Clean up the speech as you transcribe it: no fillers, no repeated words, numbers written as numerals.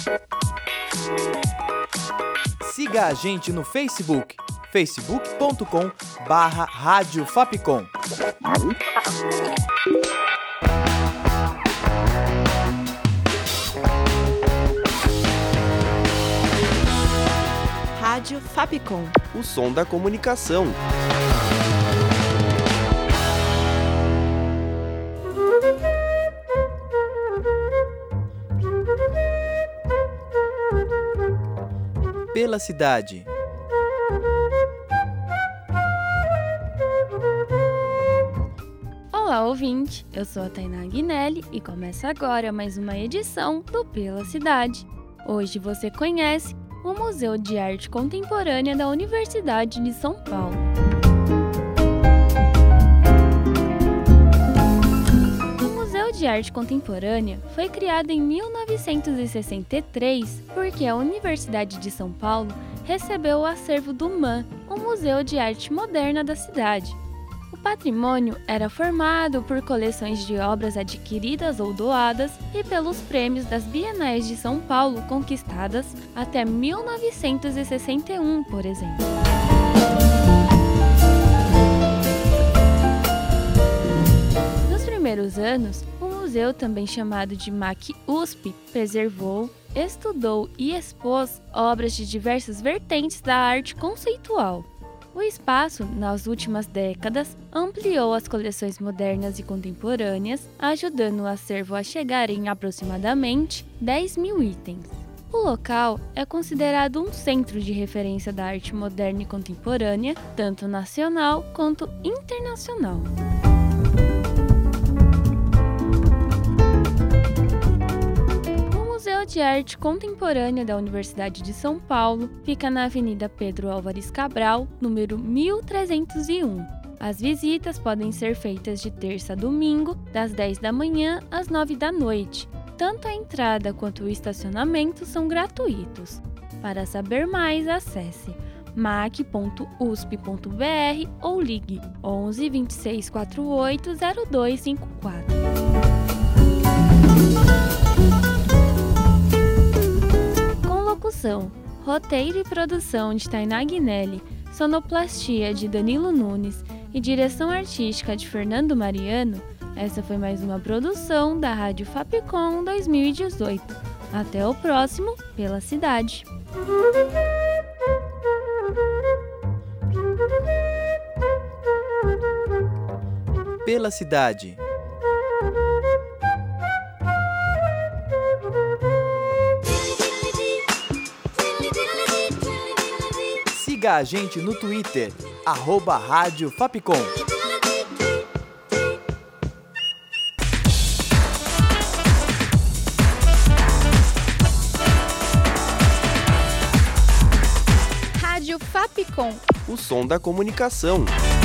Siga a gente no Facebook, facebook.com/Rádio Fapcom. Rádio Fapcom. O som da comunicação. Pela cidade. Olá, ouvinte! Eu sou a Tainá Aguinelli e começa agora mais uma edição do Pela Cidade. Hoje você conhece o Museu de Arte Contemporânea da Universidade de São Paulo. O Museu de Arte Contemporânea foi criado em 1963 porque a Universidade de São Paulo recebeu o acervo do MAM, o Museu de Arte Moderna da cidade. O patrimônio era formado por coleções de obras adquiridas ou doadas e pelos prêmios das Bienais de São Paulo conquistadas até 1961, por exemplo. Nos primeiros anos, o museu, também chamado de MAC-USP, preservou, estudou e expôs obras de diversas vertentes da arte conceitual. O espaço, nas últimas décadas, ampliou as coleções modernas e contemporâneas, ajudando o acervo a chegar em aproximadamente 10 mil itens. O local é considerado um centro de referência da arte moderna e contemporânea, tanto nacional quanto internacional. O Museu de Arte Contemporânea da Universidade de São Paulo fica na Avenida Pedro Álvares Cabral, número 1301. As visitas podem ser feitas de terça a domingo, das 10 da manhã às 9 da noite. Tanto a entrada quanto o estacionamento são gratuitos. Para saber mais, acesse mac.usp.br ou ligue 11 26 48 0254. Roteiro e produção de Tainá Aguinelli, sonoplastia de Danilo Nunes e direção artística de Fernando Mariano, essa foi mais uma produção da Rádio Fapcom 2018. Até o próximo Pela Cidade. Pela Cidade. Siga a gente no Twitter, @Rádio Fapcom. Rádio Fapcom. O som da comunicação.